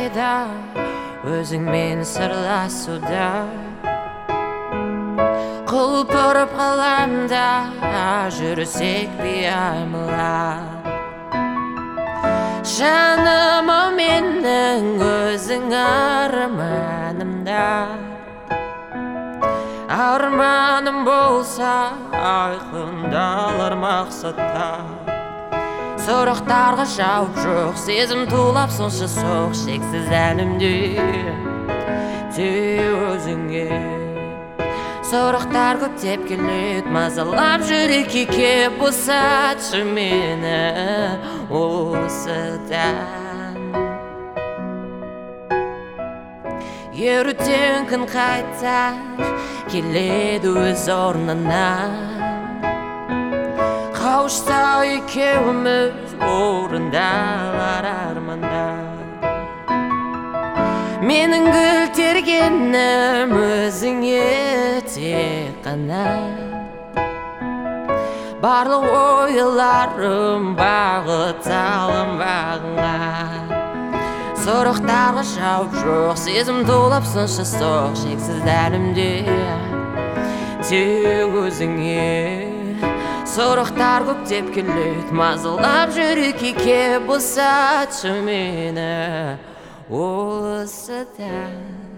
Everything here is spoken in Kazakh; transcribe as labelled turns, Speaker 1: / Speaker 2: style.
Speaker 1: қайда өзіңмен сырласуда, құлпырып қаламда жүрсек беймәлім. Жаныма менің өзің арманымда, арманым болса айқындалар мақсатта. Сұрақтарға жауап жоқ, сезім тулап сонша соқ, шексіз әлемде тек өзіңе. Сұрақтар көптеп келеді, мазалап жүрекке кеп босатшы мені осыдан. Ертең күн қайта келеді өз орнына, қауышса екеуміз орындалар арманда. Менің гүл тергенім өзіңе тек қана, барлық ойларым бағытталым бағыңа. Сұрақтарға жауап жоқ, сезім толап сонша соқ, шексіз әлемде тек өзіңе. Сұрақтар көптеп келеді, мазалап жүрекке кеп босатшы мені осыдан.